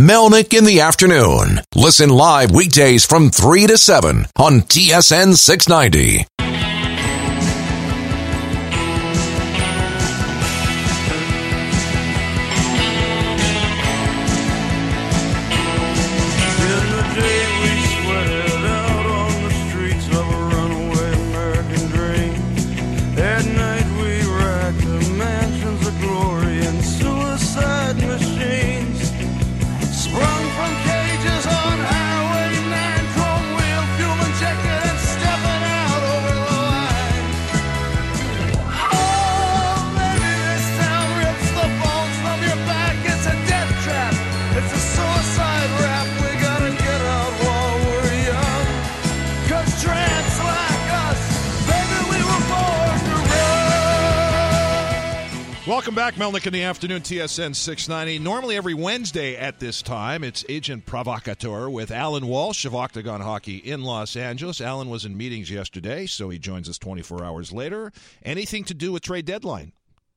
Melnick in the Afternoon. Listen live weekdays from 3 to 7 on TSN 690. Welcome back, Melnick in the Afternoon, TSN 690. Normally every Wednesday at this time, it's Agent Provocateur with Alan Walsh of Octagon Hockey in Los Angeles. Alan was in meetings yesterday, so he joins us 24 hours later. Anything to do with trade deadline?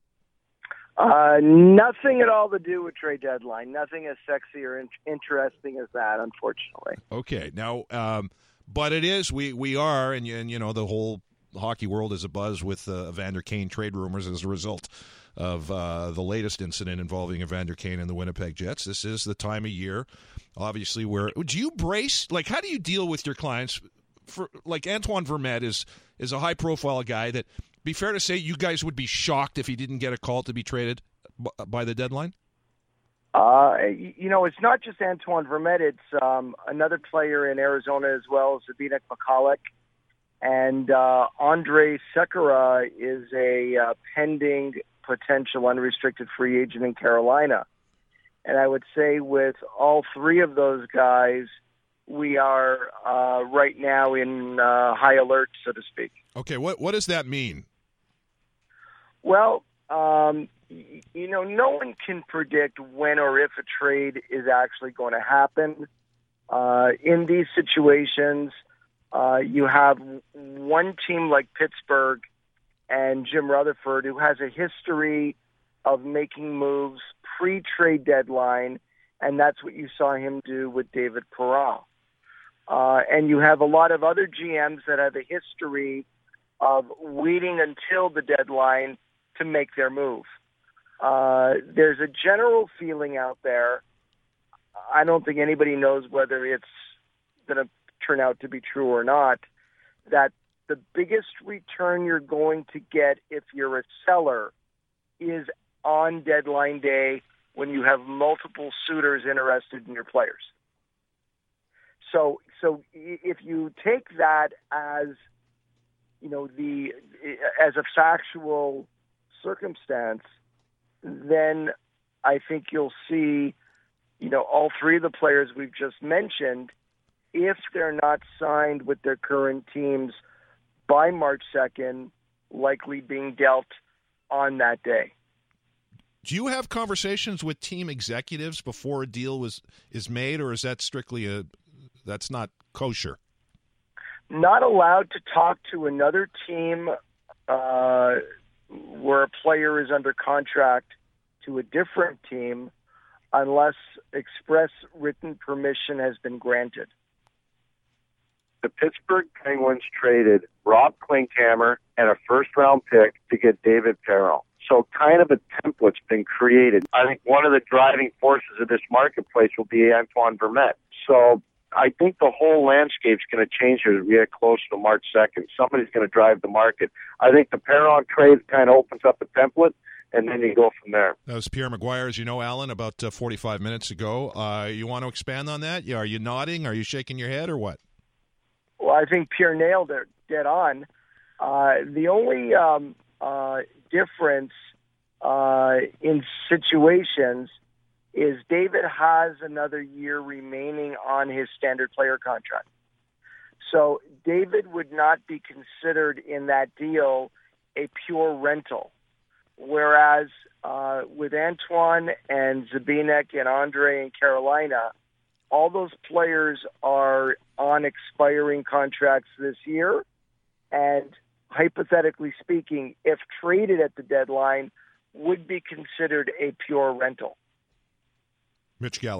Nothing at all to do with trade deadline. Nothing as sexy or interesting as that, unfortunately. Okay. Now, but it is, we are, and you know, the whole hockey world is abuzz with Evander Kane trade rumors as a result of the latest incident involving Evander Kane and the Winnipeg Jets. This is the time of year, obviously, where do you brace? Like, how do you deal with your clients? For like Antoine Vermette is a high profile guy that, be fair to say, you guys would be shocked if he didn't get a call to be traded by the deadline. You know, it's not just Antoine Vermette. It's another player in Arizona as well, Zbigniew Michalek. And Andrej Sekera is a pending potential unrestricted free agent in Carolina. And I would say with all three of those guys, we are right now in high alert, so to speak. Okay, what does that mean? Well, you know, no one can predict when or if a trade is actually going to happen. In these situations, you have one team like Pittsburgh and Jim Rutherford who has a history of making moves pre-trade deadline, and that's what you saw him do with David Perron. And you have a lot of other GMs that have a history of waiting until the deadline to make their move. There's a general feeling out there. I don't think anybody knows whether it's going to turn out to be true or not, that the biggest return you're going to get if you're a seller is on deadline day when you have multiple suitors interested in your players. So if you take that as, you know, as a factual circumstance, then I think you'll see, you know, all three of the players we've just mentioned, if they're not signed with their current teams by March 2nd, likely being dealt on that day. Do you have conversations with team executives before a deal is made, or is that strictly that's not kosher? Not allowed to talk to another team where a player is under contract to a different team unless express written permission has been granted. The Pittsburgh Penguins traded Rob Klinkhammer and a first-round pick to get David Perron. So kind of a template's been created. I think one of the driving forces of this marketplace will be Antoine Vermette. So I think the whole landscape's going to change as we get close to March 2nd. Somebody's going to drive the market. I think the Perron trade kind of opens up a template, and then you go from there. That was Pierre McGuire, as you know, Alan, about 45 minutes ago. You want to expand on that? Are you nodding? Are you shaking your head, or what? Well, I think Pierre nailed it dead on. The only difference in situations is David has another year remaining on his standard player contract. So David would not be considered in that deal a pure rental. Whereas with Antoine and Zbigniew and Andre in Carolina, all those players are on expiring contracts this year, and hypothetically speaking, if traded at the deadline, would be considered a pure rental. Mitch Gallo.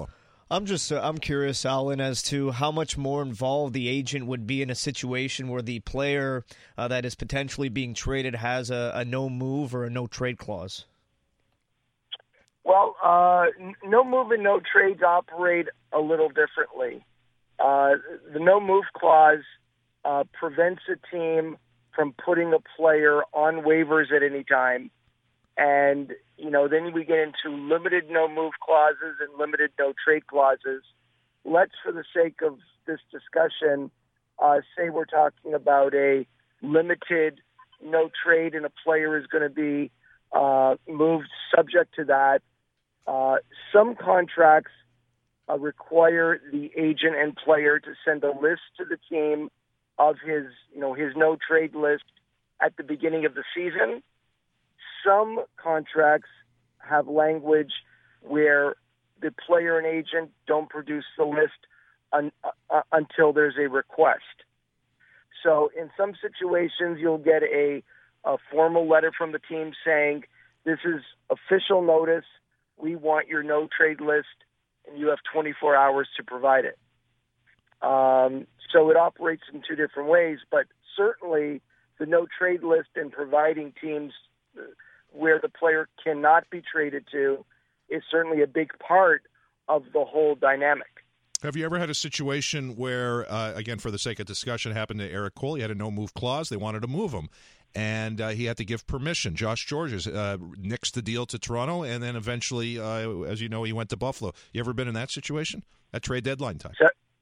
I'm curious, Alan, as to how much more involved the agent would be in a situation where the player that is potentially being traded has a no move or a no trade clause. Well, no move and no trades operate a little differently. The no move clause prevents a team from putting a player on waivers at any time. And, then we get into limited no move clauses and limited no trade clauses. Let's, for the sake of this discussion, say we're talking about a limited no trade and a player is going to be moved subject to that. Some contracts require the agent and player to send a list to the team of his no trade list at the beginning of the season. Some contracts have language where the player and agent don't produce the list until there's a request. So in some situations, you'll get a formal letter from the team saying, this is official notice. We want your no trade list, and you have 24 hours to provide it. So it operates in two different ways, but certainly the no trade list and providing teams where the player cannot be traded to is certainly a big part of the whole dynamic. Have you ever had a situation where, again, for the sake of discussion, happened to Eric Cole? He had a no-move clause. They wanted to move him, and he had to give permission. Josh Georges nixed the deal to Toronto, and then eventually, as you know, he went to Buffalo. You ever been in that situation at trade deadline time?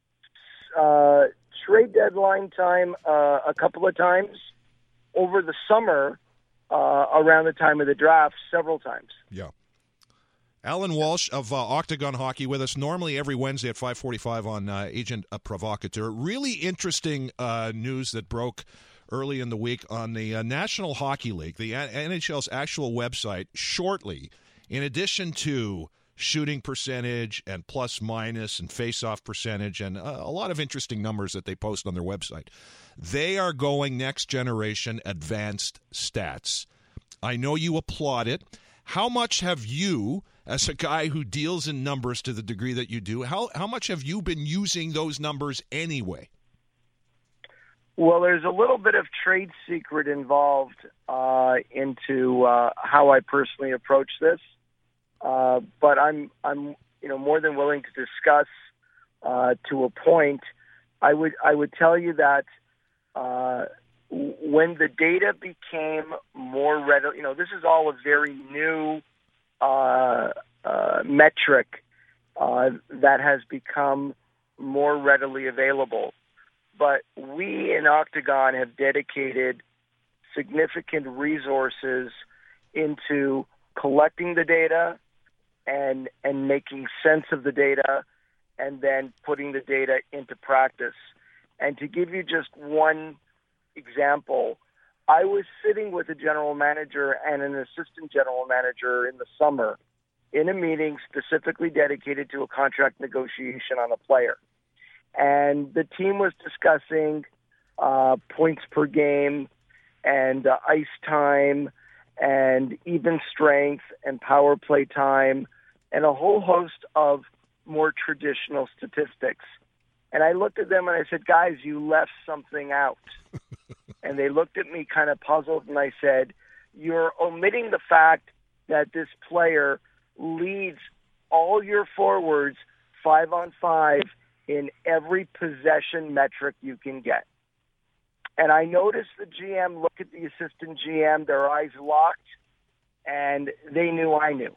Trade deadline time a couple of times. Over the summer, around the time of the draft, several times. Yeah. Alan Walsh of Octagon Hockey with us normally every Wednesday at 5:45 on Agent Provocateur. Really interesting news that broke early in the week on the National Hockey League, the NHL's actual website, shortly, in addition to shooting percentage and plus minus and face-off percentage and a lot of interesting numbers that they post on their website. They are going next generation advanced stats. I know you applaud it. How much have you, as a guy who deals in numbers to the degree that you do, how much have you been using those numbers anyway? Well, there's a little bit of trade secret involved into how I personally approach this, but I'm more than willing to discuss to a point. I would tell you that when the data became more readily, this is all a very new metric that has become more readily available. But we in Octagon have dedicated significant resources into collecting the data and making sense of the data and then putting the data into practice. And to give you just one example, I was sitting with a general manager and an assistant general manager in the summer in a meeting specifically dedicated to a contract negotiation on a player. And the team was discussing points per game and ice time and even strength and power play time and a whole host of more traditional statistics. And I looked at them and I said, guys, you left something out. And they looked at me kind of puzzled, and I said, you're omitting the fact that this player leads all your forwards 5-on-5 in every possession metric you can get. And I noticed the GM look at the assistant GM, their eyes locked, and they knew I knew.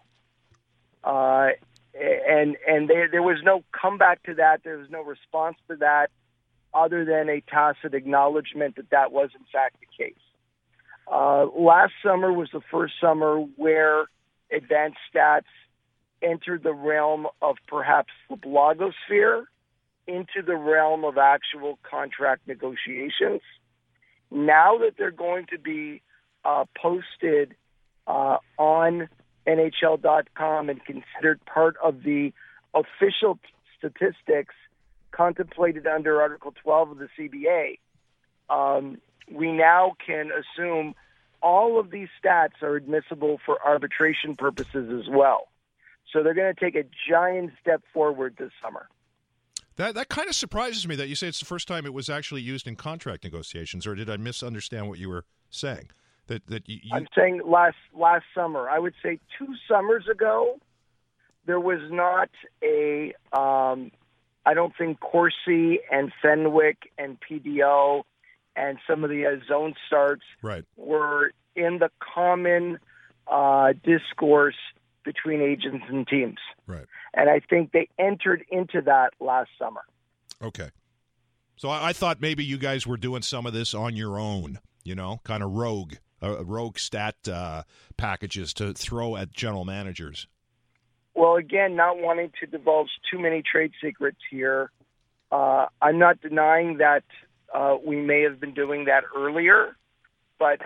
And there was no comeback to that. There was no response to that other than a tacit acknowledgement that was in fact the case. Last summer was the first summer where advanced stats entered the realm of perhaps the blogosphere into the realm of actual contract negotiations. Now that they're going to be posted on NHL.com and considered part of the official statistics contemplated under Article 12 of the CBA, we now can assume all of these stats are admissible for arbitration purposes as well. So they're going to take a giant step forward this summer. That kind of surprises me that you say it's the first time it was actually used in contract negotiations, or did I misunderstand what you were saying? I'm saying last summer. I would say 2 summers ago, there was not a, I don't think Corsi and Fenwick and PDO and some of the zone starts were in the common discourse between agents and teams. Right. And I think they entered into that last summer. Okay. So I thought maybe you guys were doing some of this on your own, kind of rogue stat packages to throw at general managers. Well, again, not wanting to divulge too many trade secrets here, I'm not denying that we may have been doing that earlier, but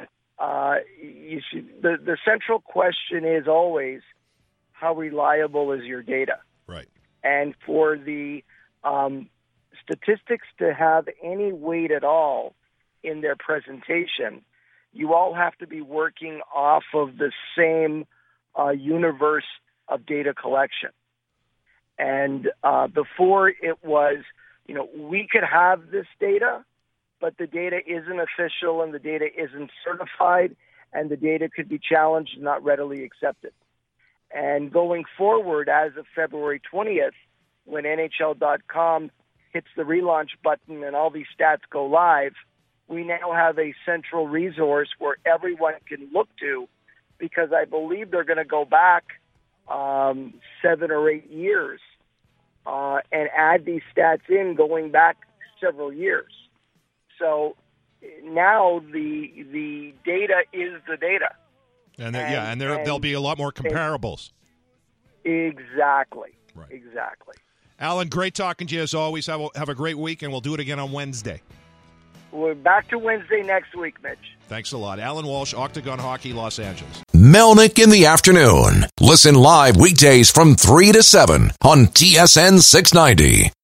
the central question is always, how reliable is your data? Right. And for the statistics to have any weight at all in their presentation, you all have to be working off of the same universe of data collection. And before it was, we could have this data, but the data isn't official and the data isn't certified and the data could be challenged and not readily accepted. And going forward, as of February 20th, when NHL.com hits the relaunch button and all these stats go live, we now have a central resource where everyone can look to, because I believe they're going to go back 7 or 8 years and add these stats in going back several years. So now the data is the data. And there'll be a lot more comparables. Exactly. Right. Exactly. Alan, great talking to you as always. Have a great week, and we'll do it again on Wednesday. We're back to Wednesday next week, Mitch. Thanks a lot. Alan Walsh, Octagon Hockey, Los Angeles. Melnick in the afternoon. Listen live weekdays from 3 to 7 on TSN 690.